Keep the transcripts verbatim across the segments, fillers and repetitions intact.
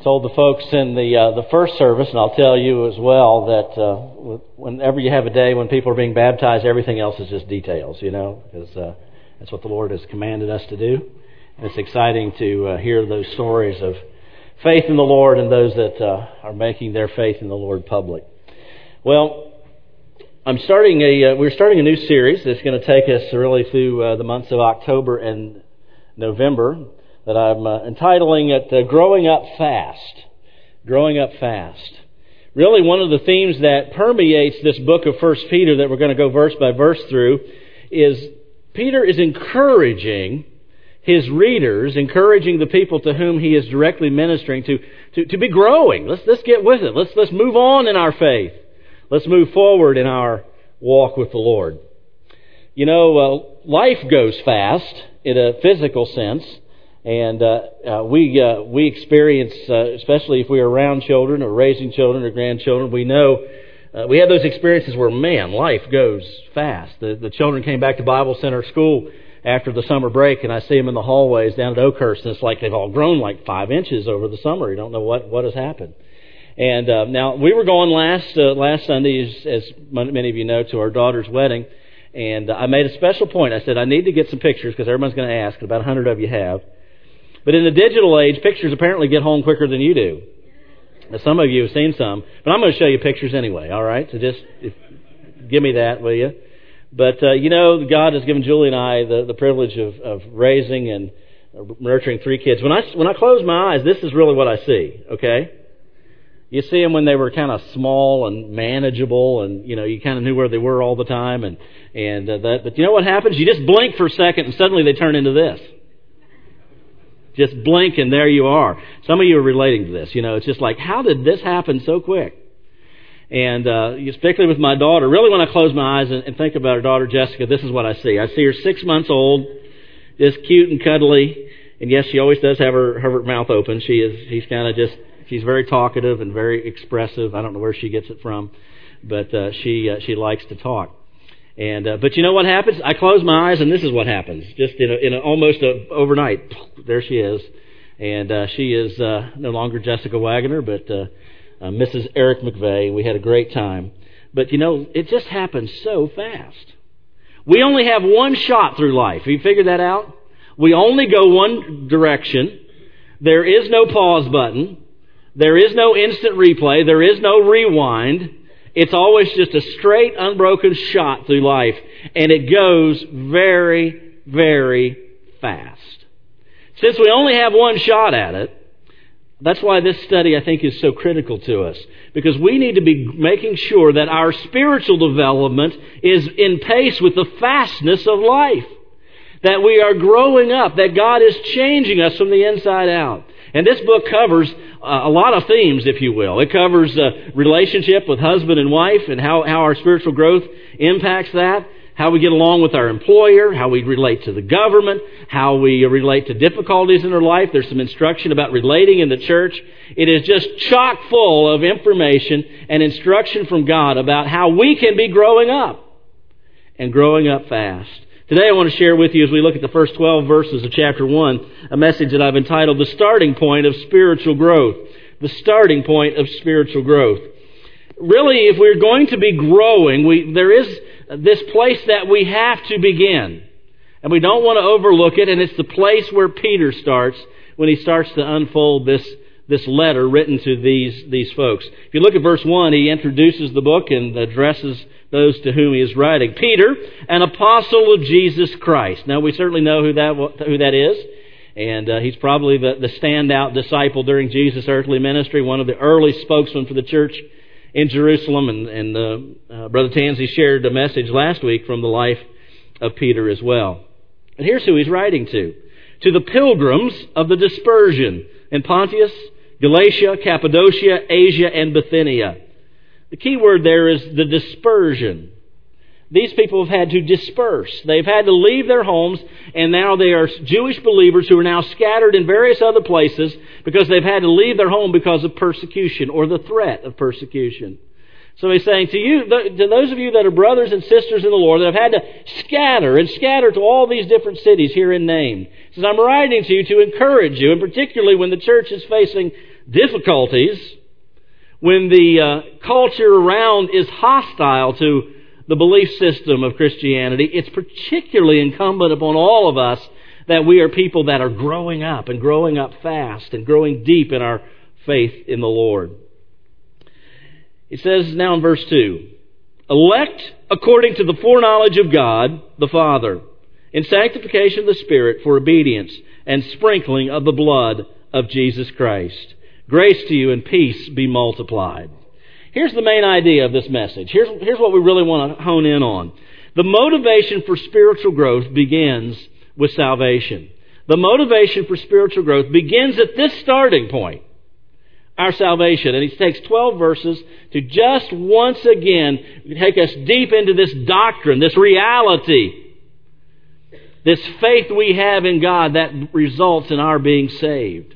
told the folks in the uh, the first service, and I'll tell you as well, that uh, whenever you have a day when people are being baptized, everything else is just details, you know, because uh, that's what the Lord has commanded us to do. And it's exciting to uh, hear those stories of faith in the Lord and those that uh, are making their faith in the Lord public. Well, I'm starting a uh, we're starting a new series that's going to take us really through uh, the months of October and November, that I'm uh, entitling it uh, Growing Up Fast. Growing Up Fast. Really, one of the themes that permeates this book of First Peter that we're going to go verse by verse through is Peter is encouraging his readers, encouraging the people to whom he is directly ministering to, to, to be growing. Let's, let's get with it. Let's, let's move on in our faith. Let's move forward in our walk with the Lord. You know, uh, life goes fast in a physical sense. And uh, uh, we uh, we experience, uh, especially if we're around children or raising children or grandchildren, we know uh, we have those experiences where, man, life goes fast. The, the children came back to Bible Center School after the summer break, and I see them in the hallways down at Oakhurst, and it's like they've all grown like five inches over the summer. You don't know what, what has happened. And uh, now, we were going last uh, last Sunday, as, as many of you know, to our daughter's wedding, and uh, I made a special point. I said, I need to get some pictures, because everyone's going to ask, and about a hundred of you have. But in the digital age, pictures apparently get home quicker than you do. Now, some of you have seen some, but I'm going to show you pictures anyway, all right? So just if, give me that, will you? But, uh, you know, God has given Julie and I the, the privilege of, of raising and nurturing three kids. When I, when I close my eyes, this is really what I see, okay? You see them when they were kind of small and manageable, and, you know, you kind of knew where they were all the time. and and uh, that. But you know what happens? You just blink for a second, and suddenly they turn into this. Just blink and there you are. Some of you are relating to this. You know, it's just like, how did this happen so quick? And uh, particularly with my daughter, really when I close my eyes and, and think about her daughter Jessica, this is what I see. I see her six months old, just cute and cuddly. And yes, she always does have her, her mouth open. She is, she's kind of just, she's very talkative and very expressive. I don't know where she gets it from, but uh, she uh, she likes to talk. And uh, but you know what happens? I close my eyes, and this is what happens. Just in a, in a, almost a, overnight, there she is, and uh, she is uh, no longer Jessica Wagner, but uh, uh, Missus Eric McVeigh. We had a great time. But you know, it just happens so fast. We only have one shot through life. Have you figured that out? We only go one direction. There is no pause button. There is no instant replay. There is no rewind. It's always just a straight, unbroken shot through life. And it goes very, very fast. Since we only have one shot at it, that's why this study, I think, is so critical to us. Because we need to be making sure that our spiritual development is in pace with the fastness of life. That we are growing up, that God is changing us from the inside out. And this book covers uh, a lot of themes, if you will. It covers uh, relationship with husband and wife and how, how our spiritual growth impacts that, how we get along with our employer, how we relate to the government, how we relate to difficulties in our life. There's some instruction about relating in the church. It is just chock full of information and instruction from God about how we can be growing up and growing up fast. Today I want to share with you, as we look at the first twelve verses of chapter one, a message that I've entitled The Starting Point of Spiritual Growth. The Starting Point of Spiritual Growth. Really, if we're going to be growing, we, there is this place that we have to begin. And we don't want to overlook it, and it's the place where Peter starts when he starts to unfold this, this letter written to these, these folks. If you look at verse one, he introduces the book and addresses those to whom he is writing. Peter, an apostle of Jesus Christ. Now, we certainly know who that who that is. And uh, he's probably the, the standout disciple during Jesus' earthly ministry, one of the early spokesmen for the church in Jerusalem. And, and uh, uh, Brother Tansy shared a message last week from the life of Peter as well. And here's who he's writing to. To the pilgrims of the dispersion in Pontus, Galatia, Cappadocia, Asia, and Bithynia. The key word there is the dispersion. These people have had to disperse. They've had to leave their homes, and now they are Jewish believers who are now scattered in various other places because they've had to leave their home because of persecution or the threat of persecution. So he's saying to you, to those of you that are brothers and sisters in the Lord that have had to scatter and scatter to all these different cities herein named, he says, I'm writing to you to encourage you, and particularly when the church is facing difficulties, when the uh, culture around is hostile to the belief system of Christianity, it's particularly incumbent upon all of us that we are people that are growing up and growing up fast and growing deep in our faith in the Lord. It says now in verse two, elect according to the foreknowledge of God the Father, in sanctification of the Spirit for obedience and sprinkling of the blood of Jesus Christ. Grace to you and peace be multiplied. Here's the main idea of this message. Here's, here's what we really want to hone in on. The motivation for spiritual growth begins with salvation. The motivation for spiritual growth begins at this starting point, our salvation. And he takes twelve verses to just once again take us deep into this doctrine, this reality, this faith we have in God that results in our being saved.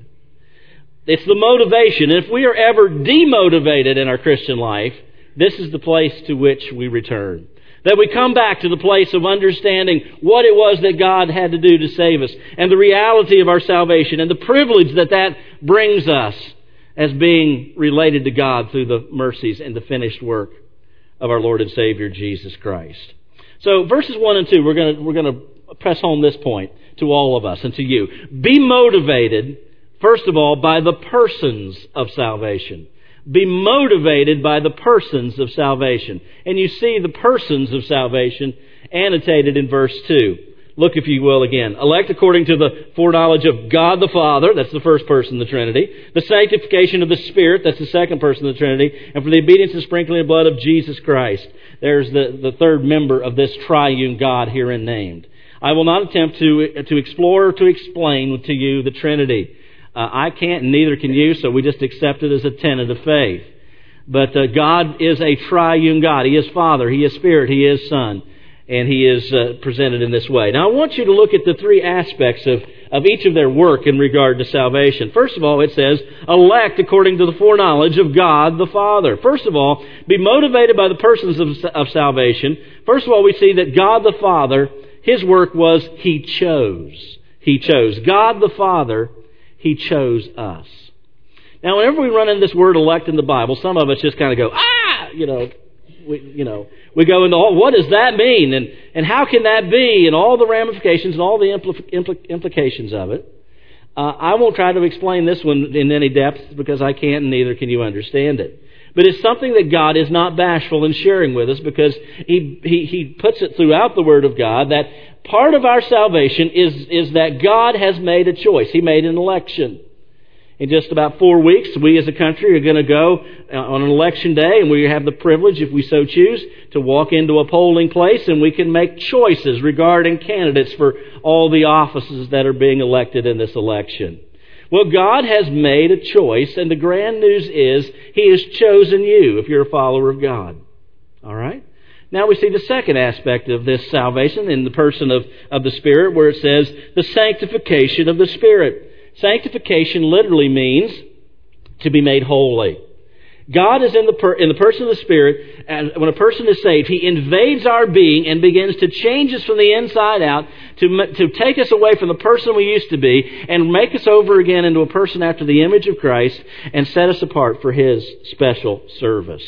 It's the motivation. And if we are ever demotivated in our Christian life, this is the place to which we return. That we come back to the place of understanding what it was that God had to do to save us, and the reality of our salvation, and the privilege that that brings us as being related to God through the mercies and the finished work of our Lord and Savior Jesus Christ. So verses one and two, we're going to we're going to press home this point to all of us and to you. Be motivated, first of all, by the persons of salvation. Be motivated by the persons of salvation. And you see the persons of salvation annotated in verse two. Look, if you will, again. Elect according to the foreknowledge of God the Father, that's the first person of the Trinity. The sanctification of the Spirit, that's the second person of the Trinity. And for the obedience and sprinkling of the blood of Jesus Christ. There's the, the third member of this triune God herein named. I will not attempt to, to explore or to explain to you the Trinity. Uh, I can't, and neither can you, so we just accept it as a tenet of faith. But uh, God is a triune God. He is Father, He is Spirit, He is Son, and He is uh, presented in this way. Now I want you to look at the three aspects of, of each of their work in regard to salvation. First of all, it says, elect according to the foreknowledge of God the Father. First of all, be motivated by the persons of, of salvation. First of all, we see that God the Father, His work was He chose. He chose. God the Father, He chose us. Now, whenever we run into this word elect in the Bible, some of us just kind of go, ah, you know, we, you know, we go into, oh, what does that mean? And, and how can that be? And all the ramifications and all the impl- impl- implications of it. Uh, I won't try to explain this one in any depth because I can't, and neither can you understand it. But it's something that God is not bashful in sharing with us, because He, He, He puts it throughout the Word of God that part of our salvation is, is that God has made a choice. He made an election. In just about four weeks, we as a country are going to go on an election day, and we have the privilege, if we so choose, to walk into a polling place, and we can make choices regarding candidates for all the offices that are being elected in this election. Well, God has made a choice, and the grand news is He has chosen you if you're a follower of God. All right? Now we see the second aspect of this salvation in the person of, of the Spirit, where it says the sanctification of the Spirit. Sanctification literally means to be made holy. God is in the per, in the person of the Spirit, and when a person is saved, He invades our being and begins to change us from the inside out, to, to take us away from the person we used to be and make us over again into a person after the image of Christ and set us apart for His special service.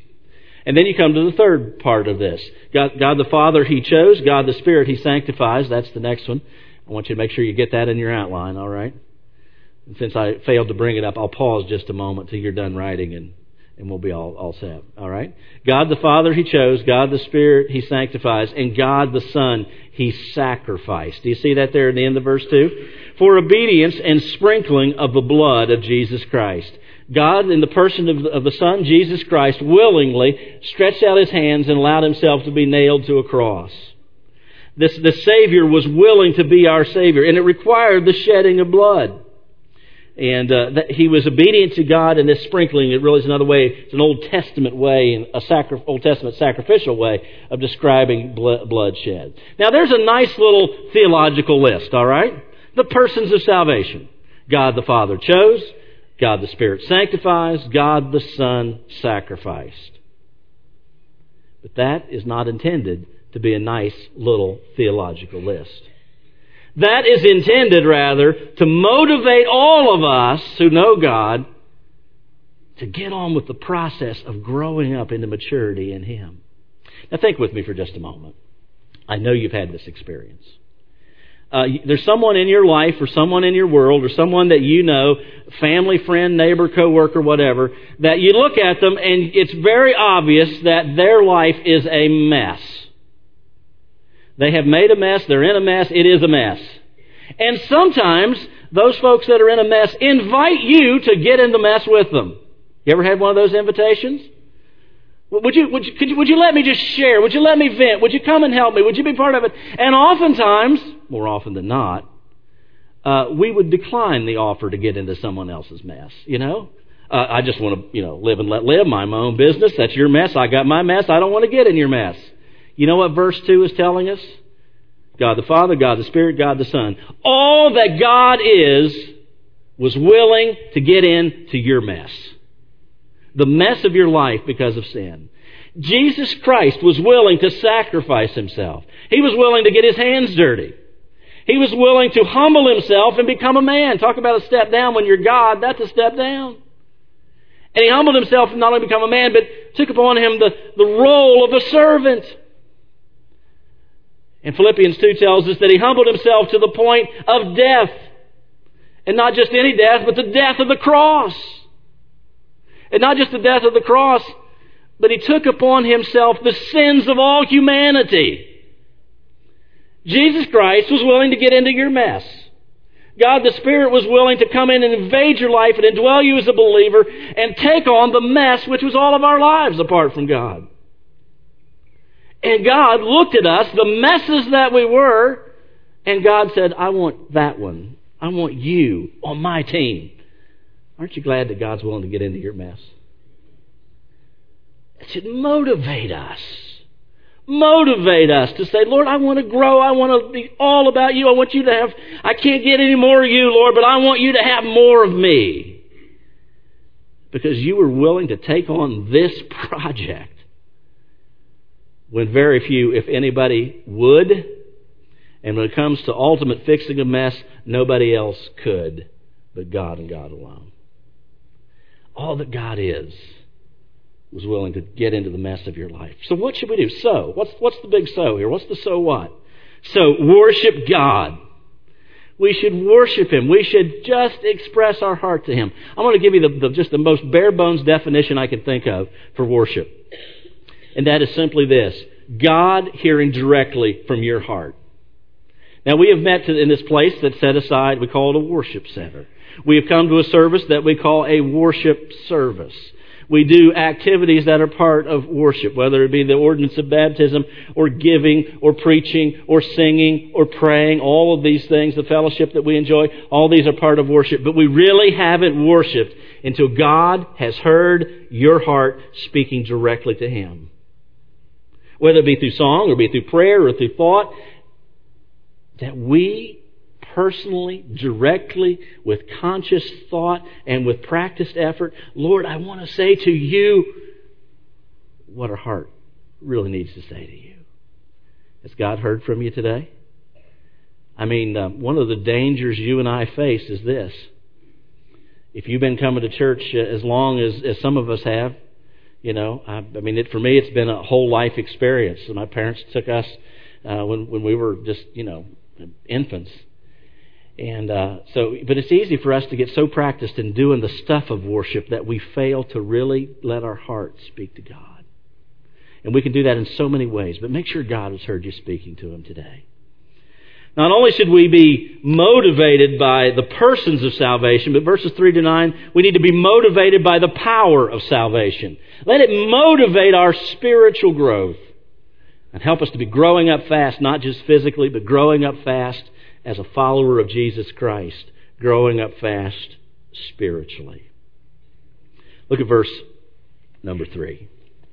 And then you come to the third part of this. God, God the Father, He chose. God the Spirit, He sanctifies. That's the next one. I want you to make sure you get that in your outline, all right? And since I failed to bring it up, I'll pause just a moment till you're done writing, and, and we'll be all, all set. All right? God the Father, He chose. God the Spirit, He sanctifies. And God the Son, He sacrificed. Do you see that there in the end of verse two? For obedience and sprinkling of the blood of Jesus Christ. God, in the person of the, of the Son, Jesus Christ, willingly stretched out His hands and allowed Himself to be nailed to a cross. This, the Savior was willing to be our Savior, and it required the shedding of blood. And uh, that He was obedient to God, and this sprinkling, it really is another way, it's an Old Testament way, a sacri- Old Testament sacrificial way of describing blood, bloodshed. Now there's a nice little theological list, all right? The persons of salvation. God the Father chose, God the Spirit sanctifies, God the Son sacrificed. But that is not intended to be a nice little theological list. That is intended, rather, to motivate all of us who know God to get on with the process of growing up into maturity in Him. Now think with me for just a moment. I know you've had this experience. Uh, there's someone in your life or someone in your world or someone that you know, family, friend, neighbor, coworker, whatever, that you look at them and it's very obvious that their life is a mess. They have made a mess, they're in a mess, it is a mess. And sometimes those folks that are in a mess invite you to get in the mess with them. You ever had one of those invitations? Would you, would you, could you, would you let me just share? Would you let me vent? Would you come and help me? Would you be part of it? And oftentimes, more often than not, uh, we would decline the offer to get into someone else's mess, you know? Uh, I just want to, you know, live and let live, mind my own business. That's your mess. I got my mess. I don't want to get in your mess. You know what verse two is telling us? God the Father, God the Spirit, God the Son. All that God is was willing to get into your mess. The mess of your life because of sin. Jesus Christ was willing to sacrifice Himself. He was willing to get His hands dirty. He was willing to humble Himself and become a man. Talk about a step down when you're God. That's a step down. And He humbled Himself and not only become a man, but took upon Him the, the role of a servant. And Philippians two tells us that He humbled Himself to the point of death. And not just any death, but the death of the cross. And not just the death of the cross, but He took upon Himself the sins of all humanity. Jesus Christ was willing to get into your mess. God the Spirit was willing to come in and invade your life and indwell you as a believer and take on the mess which was all of our lives apart from God. And God looked at us, the messes that we were, and God said, I want that one. I want you on my team. Aren't you glad that God's willing to get into your mess? It should motivate us. Motivate us to say, Lord, I want to grow. I want to be all about you. I want you to have, I can't get any more of you, Lord, but I want you to have more of me. Because you were willing to take on this project when very few, if anybody, would. And when it comes to ultimate fixing a mess, nobody else could but God and God alone. All that God is was willing to get into the mess of your life. So what should we do? So, what's what's the big so here? What's the so what? So, worship God. We should worship Him. We should just express our heart to Him. I'm going to give you the, the, just the most bare bones definition I can think of for worship. And that is simply this: God hearing directly from your heart. Now, we have met in this place that's set aside, we call it a worship center. We have come to a service that we call a worship service. We do activities that are part of worship, whether it be the ordinance of baptism or giving or preaching or singing or praying, all of these things, the fellowship that we enjoy, all these are part of worship. But we really haven't worshiped until God has heard your heart speaking directly to Him. Whether it be through song or be through prayer or through thought, that we personally, directly, with conscious thought and with practiced effort, Lord, I want to say to you what our heart really needs to say to you. Has God heard from you today? I mean, uh, one of the dangers you and I face is this. If you've been coming to church as long as, as some of us have, you know, I, I mean, it, for me, it's been a whole life experience. My parents took us uh, when when we were just, you know, infants. And uh, so, but it's easy for us to get so practiced in doing the stuff of worship that we fail to really let our heart speak to God. And we can do that in so many ways, but make sure God has heard you speaking to Him today. Not only should we be motivated by the persons of salvation, but verses three to nine, we need to be motivated by the power of salvation. Let it motivate our spiritual growth and help us to be growing up fast, not just physically, but growing up fast as a follower of Jesus Christ, growing up fast spiritually. Look at verse number three.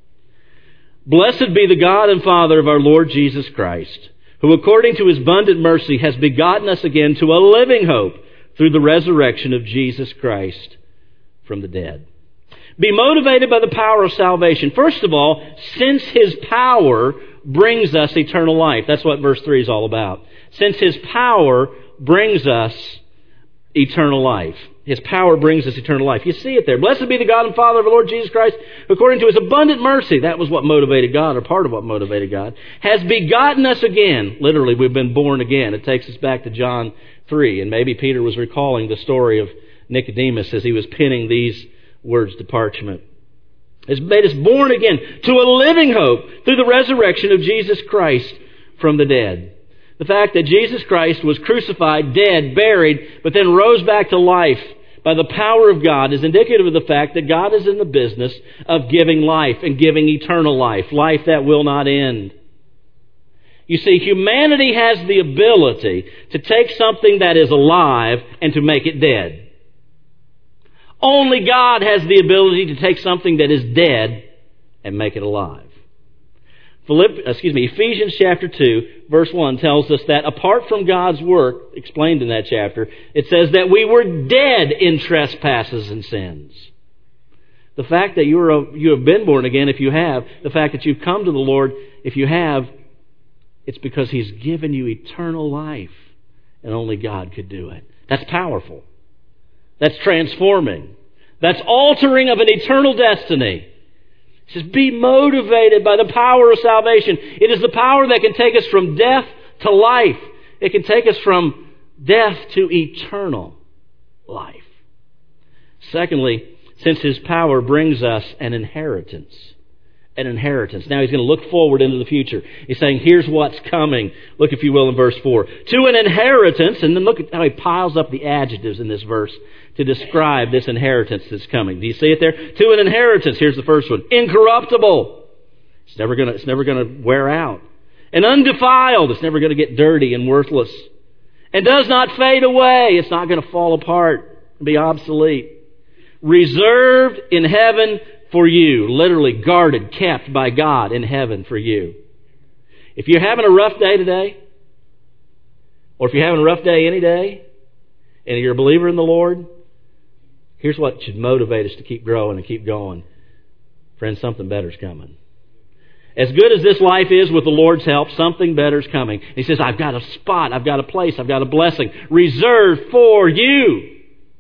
Blessed be the God and Father of our Lord Jesus Christ, who according to His abundant mercy has begotten us again to a living hope through the resurrection of Jesus Christ from the dead. Be motivated by the power of salvation. First of all, since His power brings us eternal life. That's what verse three is all about. Since His power brings us eternal life. His power brings us eternal life. You see it there. Blessed be the God and Father of our Lord Jesus Christ, who according to His abundant mercy, that was what motivated God, or part of what motivated God, has begotten us again. Literally, we've been born again. It takes us back to John three. And maybe Peter was recalling the story of Nicodemus as he was penning these words to parchment. Has made us born again to a living hope through the resurrection of Jesus Christ from the dead. The fact that Jesus Christ was crucified, dead, buried, but then rose back to life by the power of God is indicative of the fact that God is in the business of giving life and giving eternal life, life that will not end. You see, humanity has the ability to take something that is alive and to make it dead. Only God has the ability to take something that is dead and make it alive. Philipp, excuse me, Ephesians chapter two, verse one tells us that apart from God's work, explained in that chapter, it says that we were dead in trespasses and sins. The fact that you are a, you have been born again, if you have, the fact that you've come to the Lord, if you have, it's because He's given you eternal life, and only God could do it. That's powerful. That's transforming. That's altering of an eternal destiny. It says, be motivated by the power of salvation. It is the power that can take us from death to life. It can take us from death to eternal life. Secondly, since His power brings us an inheritance. An inheritance. Now He's going to look forward into the future. He's saying, here's what's coming. Look, if you will, in verse four. To an inheritance, and then look at how he piles up the adjectives in this verse to describe this inheritance that's coming. Do you see it there? To an inheritance. Here's the first one. Incorruptible. It's never going to, it's never going to wear out. And undefiled. It's never going to get dirty and worthless. And does not fade away. It's not going to fall apart and be obsolete. Reserved in heaven for you. Literally guarded, kept by God in heaven for you. If you're having a rough day today, or if you're having a rough day any day, and you're a believer in the Lord, here's what should motivate us to keep growing and keep going. Friends, something better's coming. As good as this life is with the Lord's help, something better's coming. He says, I've got a spot, I've got a place, I've got a blessing reserved for you.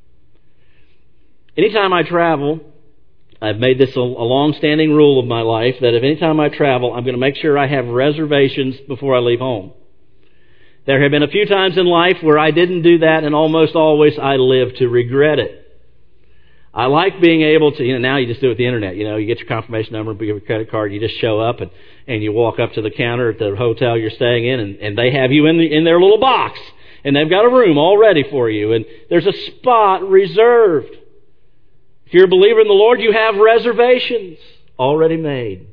Anytime I travel, I've made this a, a long-standing rule of my life that if anytime I travel, I'm going to make sure I have reservations before I leave home. There have been a few times in life where I didn't do that, and almost always I live to regret it. I like being able to, you know, now you just do it with the internet. You know, you get your confirmation number, give your credit card, you just show up and, and you walk up to the counter at the hotel you're staying in, and, and they have you in the, in their little box, and they've got a room all ready for you, and there's a spot reserved. If you're a believer in the Lord, you have reservations already made.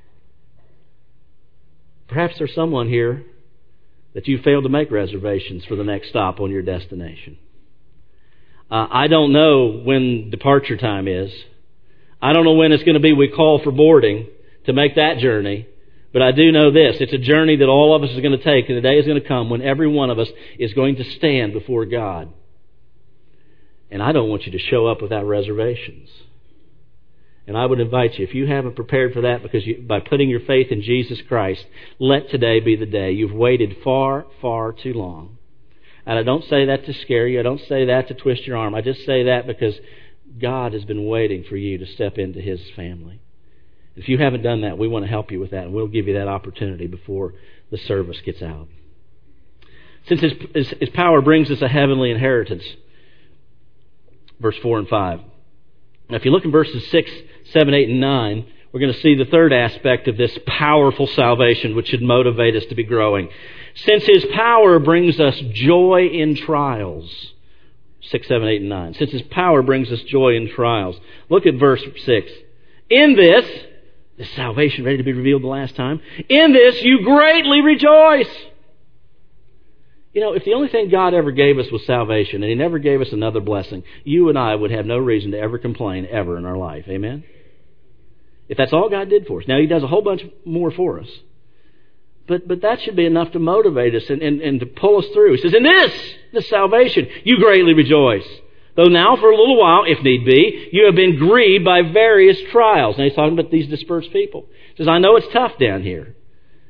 Perhaps there's someone here that you failed to make reservations for the next stop on your destination. Uh, I don't know when departure time is. I don't know when it's going to be we call for boarding to make that journey. But I do know this. It's a journey that all of us is going to take, and the day is going to come when every one of us is going to stand before God. And I don't want you to show up without reservations. And I would invite you, if you haven't prepared for that because you, by putting your faith in Jesus Christ, let today be the day. You've waited far, far too long. And I don't say that to scare you. I don't say that to twist your arm. I just say that because God has been waiting for you to step into His family. If you haven't done that, we want to help you with that, and we'll give you that opportunity before the service gets out. Since His, His, His power brings us a heavenly inheritance, verse four and five. Now, if you look in verses six, seven, eight, and nine, we're going to see the third aspect of this powerful salvation, which should motivate us to be growing. Since His power brings us joy in trials. six, seven, eight, and nine. Since His power brings us joy in trials. Look at verse six. In this, this salvation ready to be revealed the last time, in this you greatly rejoice. You know, if the only thing God ever gave us was salvation, and He never gave us another blessing, you and I would have no reason to ever complain ever in our life. Amen? If that's all God did for us. Now, He does a whole bunch more for us. But but that should be enough to motivate us and, and, and to pull us through. He says, in this, this salvation, you greatly rejoice. Though now, for a little while, if need be, you have been grieved by various trials. Now, He's talking about these dispersed people. He says, I know it's tough down here.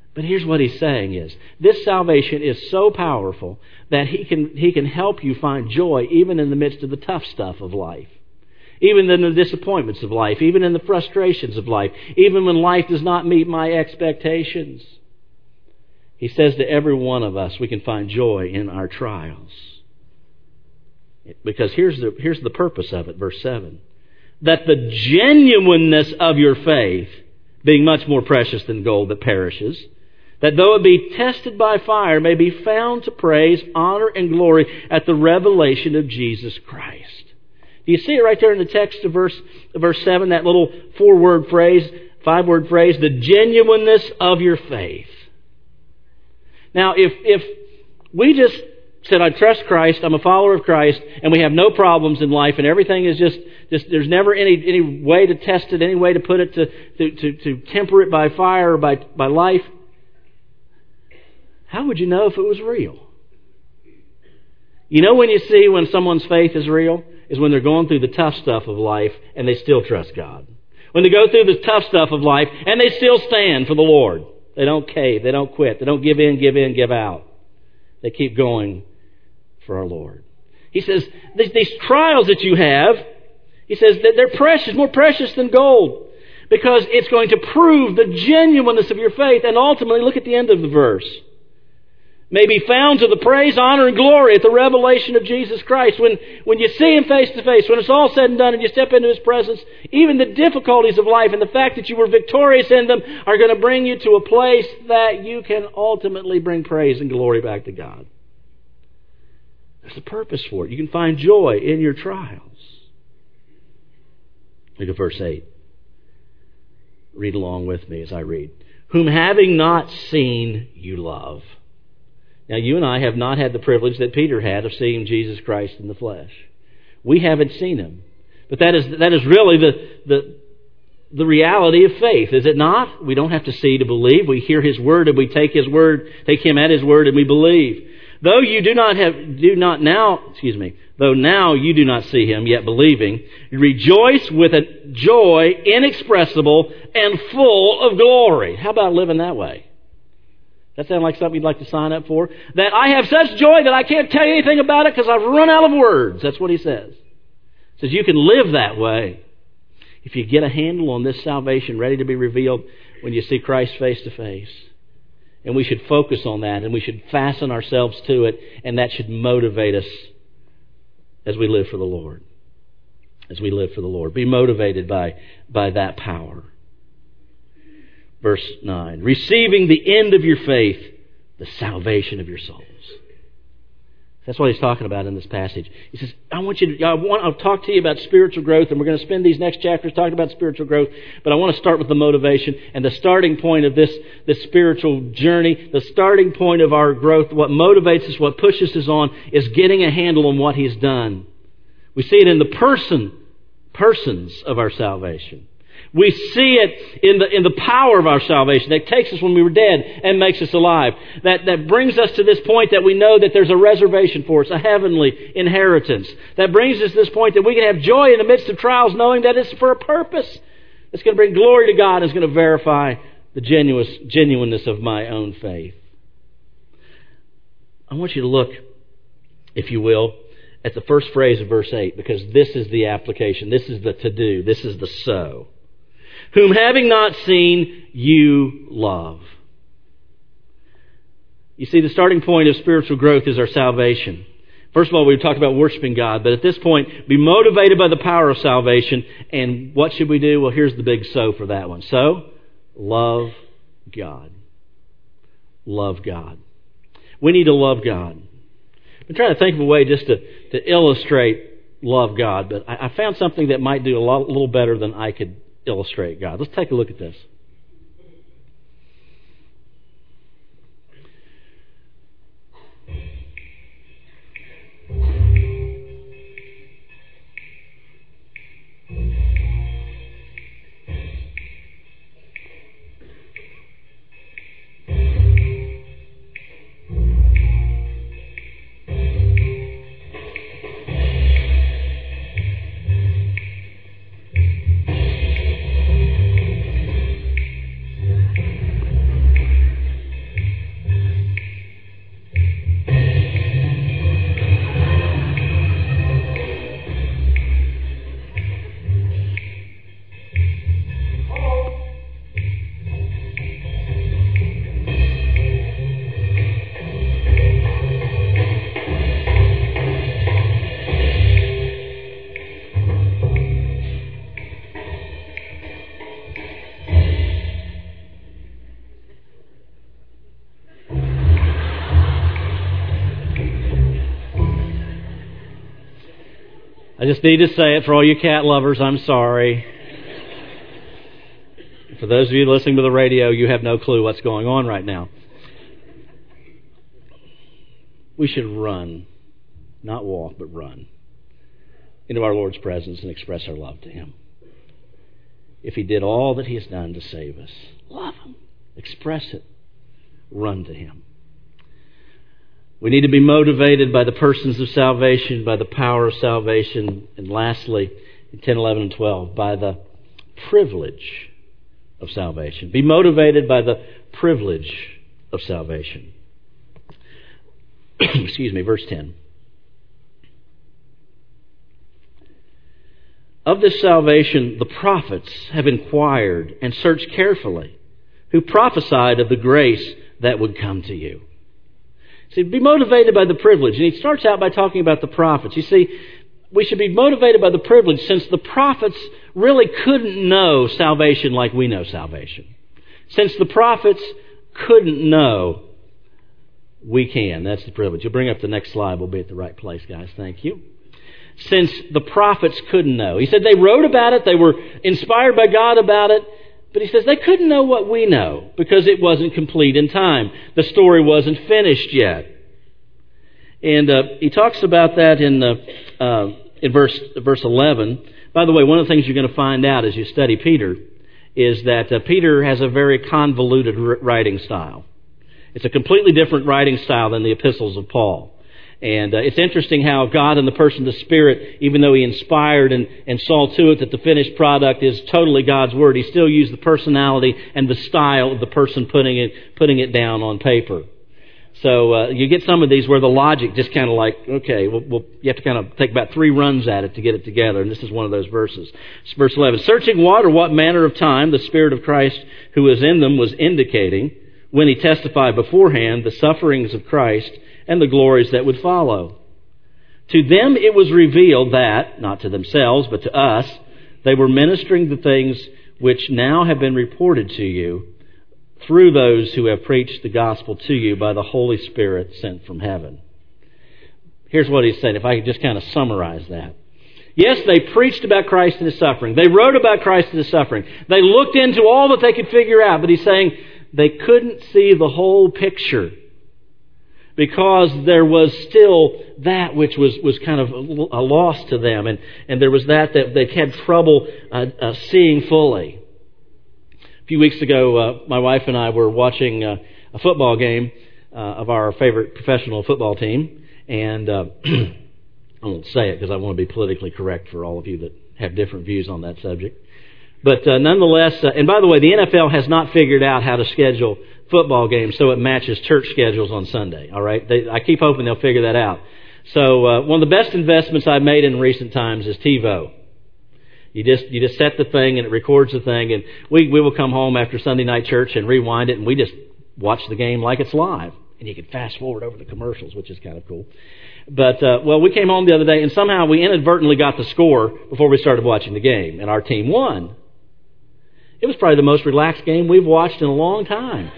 But here's what he's saying is, this salvation is so powerful that he can, he can help you find joy even in the midst of the tough stuff of life. Even in the disappointments of life, even in the frustrations of life, even when life does not meet my expectations. He says to every one of us, we can find joy in our trials. Because here's the, here's the purpose of it, verse seven. That the genuineness of your faith, being much more precious than gold that perishes, that though it be tested by fire, may be found to praise, honor, and glory at the revelation of Jesus Christ. Do you see it right there in the text of verse, verse seven, that little four-word phrase, five-word phrase, the genuineness of your faith. Now, if if we just said, I trust Christ, I'm a follower of Christ, and we have no problems in life, and everything is just, just there's never any any way to test it, any way to put it, to, to, to, to temper it by fire or by, by life, how would you know if it was real? You know when you see when someone's faith is real? Is when they're going through the tough stuff of life and they still trust God. When they go through the tough stuff of life and they still stand for the Lord. They don't cave, they don't quit, they don't give in, give in, give out. They keep going for our Lord. He says, these, these trials that you have, he says that they're precious, more precious than gold. Because it's going to prove the genuineness of your faith. And ultimately, look at the end of the verse. May be found to the praise, honor, and glory at the revelation of Jesus Christ. When, when you see Him face to face, when it's all said and done and you step into His presence, even the difficulties of life and the fact that you were victorious in them are going to bring you to a place that you can ultimately bring praise and glory back to God. There's a purpose for it. You can find joy in your trials. Look at verse eight. Read along with me as I read. Whom having not seen, you love. Now, you and I have not had the privilege that Peter had of seeing Jesus Christ in the flesh. We haven't seen Him. But that is that is really the, the, the reality of faith, is it not? We don't have to see to believe. We hear His Word and we take His Word, take Him at His Word and we believe. Though you do not have, do not now, excuse me, though now you do not see Him, yet believing, you rejoice with a joy inexpressible and full of glory. How about living that way? That sound like something you'd like to sign up for? That I have such joy that I can't tell you anything about it because I've run out of words. That's what he says. He says you can live that way if you get a handle on this salvation ready to be revealed when you see Christ face to face. And we should focus on that, and we should fasten ourselves to it, and that should motivate us as we live for the Lord. As we live for the Lord. Be motivated by, by that power. Verse nine, receiving the end of your faith, the salvation of your souls. That's what he's talking about in this passage. He says, I want you to, I want, I'll talk to you about spiritual growth, and we're going to spend these next chapters talking about spiritual growth, but I want to start with the motivation and the starting point of this, this spiritual journey. The starting point of our growth, what motivates us, what pushes us on, is getting a handle on what He's done. We see it in the person, persons of our salvation. We see it in the in the power of our salvation that takes us when we were dead and makes us alive. That, that brings us to this point that we know that there's a reservation for us, a heavenly inheritance. That brings us to this point that we can have joy in the midst of trials knowing that it's for a purpose. It's going to bring glory to God and it's going to verify the genuine, genuineness of my own faith. I want you to look, if you will, at the first phrase of verse eight, because this is the application. This is the to-do. This is the so. Whom having not seen, you love. You see, the starting point of spiritual growth is our salvation. First of all, we've talked about worshiping God, but at this point, be motivated by the power of salvation. And what should we do? Well, here's the big so for that one. So, love God. Love God. We need to love God. I'm trying to think of a way just to, to illustrate love God, but I, I found something that might do a, lot, a little better than I could illustrate God. Let's take a look at this. I just need to say it for all you cat lovers. I'm sorry. For those of you listening to the radio, you have no clue what's going on right now. We should run, not walk, but run into our Lord's presence and express our love to Him. If He did all that He has done to save us, love Him. Express it. Run to Him. We need to be motivated by the persons of salvation, by the power of salvation, and lastly, in ten, eleven, and twelve, by the privilege of salvation. Be motivated by the privilege of salvation. Excuse me, verse ten. Of this salvation, the prophets have inquired and searched carefully, who prophesied of the grace that would come to you. See, be motivated by the privilege. And he starts out by talking about the prophets. You see, we should be motivated by the privilege since the prophets really couldn't know salvation like we know salvation. Since the prophets couldn't know, we can. That's the privilege. You'll bring up the next slide. We'll be at the right place, guys. Thank you. Since the prophets couldn't know. He said they wrote about it. They were inspired by God about it. But he says they couldn't know what we know because it wasn't complete in time. The story wasn't finished yet. And uh, he talks about that in uh, uh, in verse verse eleven. By the way, one of the things you're going to find out as you study Peter is that uh, Peter has a very convoluted writing style. It's a completely different writing style than the epistles of Paul. And uh, it's interesting how God in the person of the Spirit, even though He inspired and, and saw to it that the finished product is totally God's Word, He still used the personality and the style of the person putting it putting it down on paper. So uh, you get some of these where the logic just kind of like, okay, well, well, you have to kind of take about three runs at it to get it together. And this is one of those verses. It's verse eleven. Searching what or what manner of time the Spirit of Christ who is in them was indicating when He testified beforehand the sufferings of Christ and the glories that would follow. To them it was revealed that, not to themselves, but to us, they were ministering the things which now have been reported to you through those who have preached the gospel to you by the Holy Spirit sent from heaven. Here's what he's saying, if I could just kind of summarize that. Yes, they preached about Christ and His suffering. They wrote about Christ and His suffering. They looked into all that they could figure out, but he's saying they couldn't see the whole picture, because there was still that which was, was kind of a loss to them. And, and there was that that they had trouble uh, uh, seeing fully. A few weeks ago, uh, my wife and I were watching uh, a football game uh, of our favorite professional football team. And uh, I won't say it because I want to be politically correct for all of you that have different views on that subject. But uh, nonetheless, uh, and by the way, the N F L has not figured out how to schedule football games so it matches church schedules on Sunday. All right, they, I keep hoping they'll figure that out. So uh, one of the best investments I've made in recent times is TiVo. You just you just set the thing and it records the thing, and we we will come home after Sunday night church and rewind it, and we just watch the game like it's live, and you can fast forward over the commercials, which is kind of cool. But uh, well, we came home the other day, and somehow we inadvertently got the score before we started watching the game, and our team won. It was probably the most relaxed game we've watched in a long time.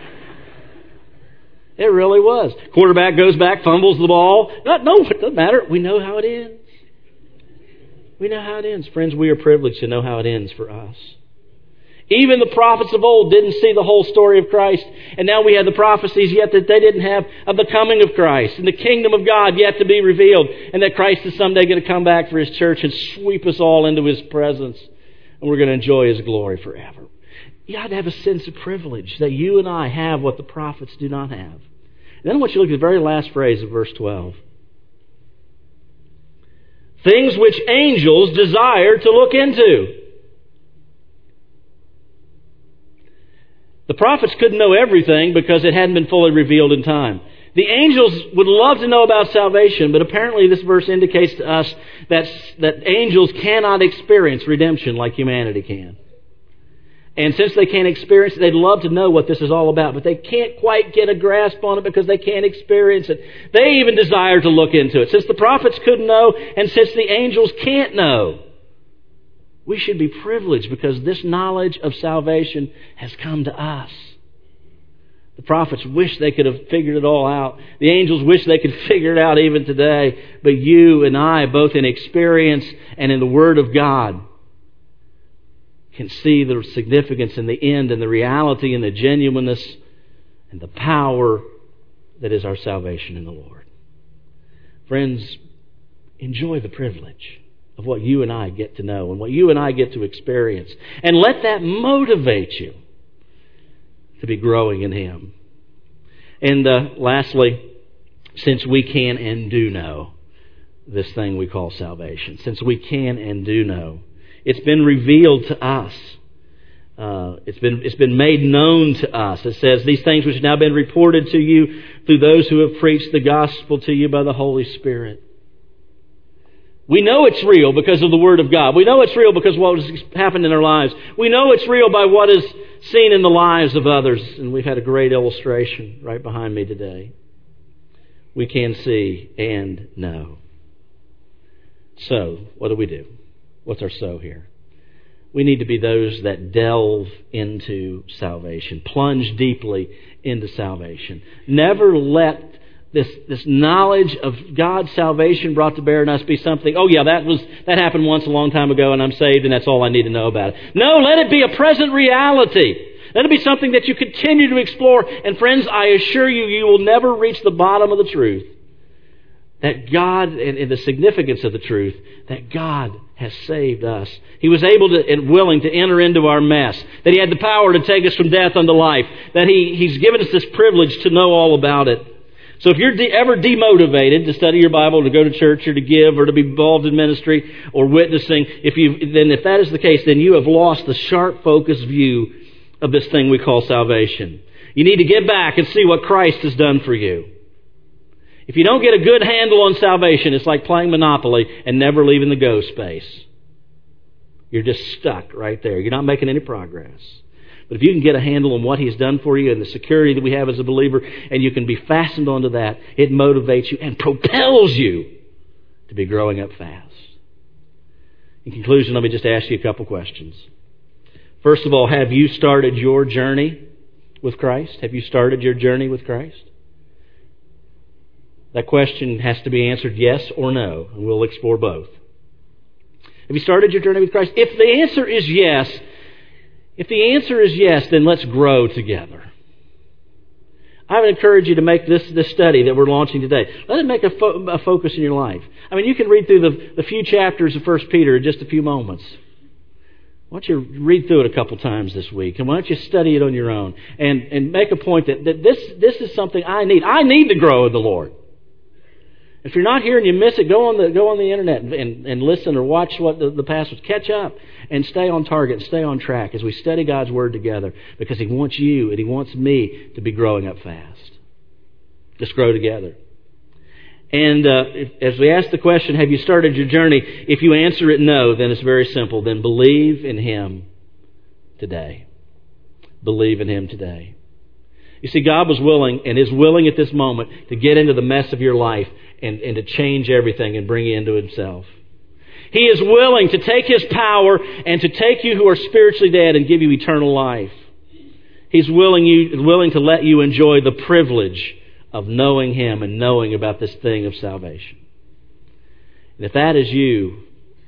It really was. Quarterback goes back, fumbles the ball. No, no, it doesn't matter. We know how it ends. We know how it ends. Friends, we are privileged to know how it ends for us. Even the prophets of old didn't see the whole story of Christ. And now we have the prophecies yet that they didn't have of the coming of Christ and the kingdom of God yet to be revealed. And that Christ is someday going to come back for His church and sweep us all into His presence. And we're going to enjoy His glory forever. You ought to have a sense of privilege that you and I have what the prophets do not have. And then I want you to look at the very last phrase of verse twelve. Things which angels desire to look into. The prophets couldn't know everything because it hadn't been fully revealed in time. The angels would love to know about salvation, but apparently this verse indicates to us that, that angels cannot experience redemption like humanity can. And since they can't experience it, they'd love to know what this is all about, but they can't quite get a grasp on it because they can't experience it. They even desire to look into it. Since the prophets couldn't know, and since the angels can't know, we should be privileged because this knowledge of salvation has come to us. The prophets wish they could have figured it all out. The angels wish they could figure it out even today. But you and I, both in experience and in the Word of God, can see the significance and the end and the reality and the genuineness and the power that is our salvation in the Lord. Friends, enjoy the privilege of what you and I get to know and what you and I get to experience. And let that motivate you to be growing in Him. And uh, lastly, since we can and do know this thing we call salvation, since we can and do know, it's been revealed to us. Uh, it's been it's been made known to us. It says, these things which have now been reported to you through those who have preached the gospel to you by the Holy Spirit. We know it's real because of the Word of God. We know it's real because of what has happened in our lives. We know it's real by what is seen in the lives of others. And we've had a great illustration right behind me today. We can see and know. So, what do we do? What's our so here? We need to be those that delve into salvation. Plunge deeply into salvation. Never let This this knowledge of God's salvation brought to bear in us be something, oh yeah, that was that happened once a long time ago and I'm saved and that's all I need to know about it. No, let it be a present reality. Let it be something that you continue to explore. And friends, I assure you, you will never reach the bottom of the truth. That God, and, and the significance of the truth, that God has saved us. He was able to and willing to enter into our mess. That He had the power to take us from death unto life. That he, He's given us this privilege to know all about it. So if you're de- ever demotivated to study your Bible, to go to church, or to give, or to be involved in ministry, or witnessing, if you then if that is the case, then you have lost the sharp, focused view of this thing we call salvation. You need to get back and see what Christ has done for you. If you don't get a good handle on salvation, it's like playing Monopoly and never leaving the go space. You're just stuck right there. You're not making any progress. But if you can get a handle on what He's done for you and the security that we have as a believer, and you can be fastened onto that, it motivates you and propels you to be growing up fast. In conclusion, let me just ask you a couple questions. First of all, have you started your journey with Christ? Have you started your journey with Christ? That question has to be answered yes or no, and we'll explore both. Have you started your journey with Christ? If the answer is yes, If the answer is yes, then let's grow together. I would encourage you to make this, this study that we're launching today. Let it make a, fo- a focus in your life. I mean, you can read through the, the few chapters of First Peter in just a few moments. Why don't you read through it a couple times this week? And why don't you study it on your own? And, and make a point that, that this, this is something I need. I need to grow in the Lord. If you're not here and you miss it, go on the go on the internet and, and, and listen or watch what the, the pastors. Catch up and stay on target and stay on track as we study God's Word together, because He wants you and He wants me to be growing up fast. Just grow together. And uh, if, as we ask the question, have you started your journey? If you answer it no, then it's very simple. Then believe in Him today. Believe in Him today. You see, God was willing and is willing at this moment to get into the mess of your life and, and to change everything and bring you into Himself. He is willing to take His power and to take you who are spiritually dead and give you eternal life. He's willing you willing to let you enjoy the privilege of knowing Him and knowing about this thing of salvation. And if that is you,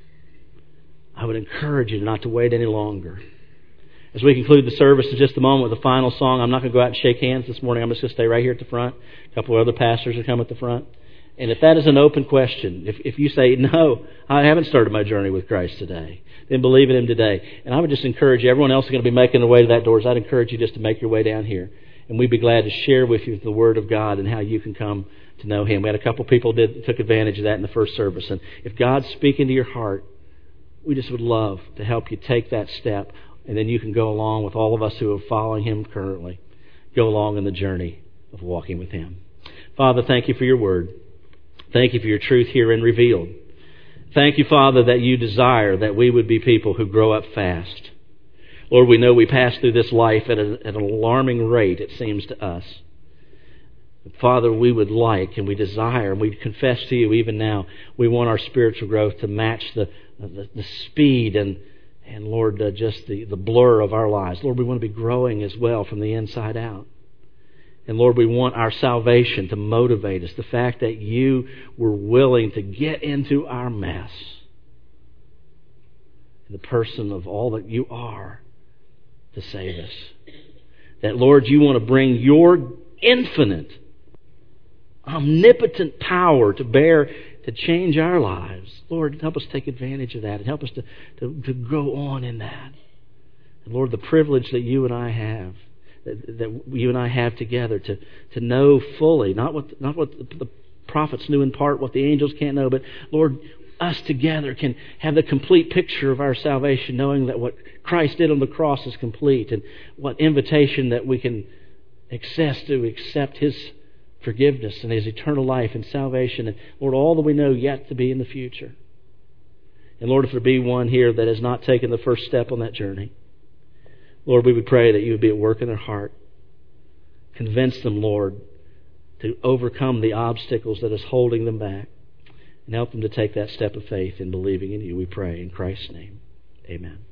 I would encourage you not to wait any longer. As we conclude the service in just a moment with the final song, I'm not going to go out and shake hands this morning. I'm just going to stay right here at the front. A couple of other pastors will come at the front. And if that is an open question, if, if you say, no, I haven't started my journey with Christ today, then believe in Him today. And I would just encourage you, everyone else is going to be making their way to that door, so I'd encourage you just to make your way down here. And we'd be glad to share with you the Word of God and how you can come to know Him. We had a couple people did took advantage of that in the first service. And if God's speaking to your heart, we just would love to help you take that step. And then you can go along with all of us who are following Him currently. Go along in the journey of walking with Him. Father, thank You for Your Word. Thank You for Your truth herein revealed. Thank You, Father, that You desire that we would be people who grow up fast. Lord, we know we pass through this life at, a, at an alarming rate, it seems to us. But Father, we would like and we desire, and we confess to You even now, we want our spiritual growth to match the, the, the speed and And Lord, uh, just the, the blur of our lives. Lord, we want to be growing as well from the inside out. And Lord, we want our salvation to motivate us. The fact that you were willing to get into our mess. In the person of all that you are to save us. That, Lord, you want to bring your infinite, omnipotent power to bear to change our lives. Lord, help us take advantage of that and help us to, to, to go on in that. And Lord, the privilege that you and I have, that, that you and I have together to, to know fully, not what, not what the, the prophets knew in part, what the angels can't know, but Lord, us together can have the complete picture of our salvation, knowing that what Christ did on the cross is complete, and what invitation that we can access to accept His forgiveness and His eternal life and salvation, and Lord, all that we know yet to be in the future. And Lord, if there be one here that has not taken the first step on that journey, Lord, we would pray that you would be at work in their heart. Convince them, Lord, to overcome the obstacles that is holding them back, and help them to take that step of faith in believing in you, we pray in Christ's name. Amen.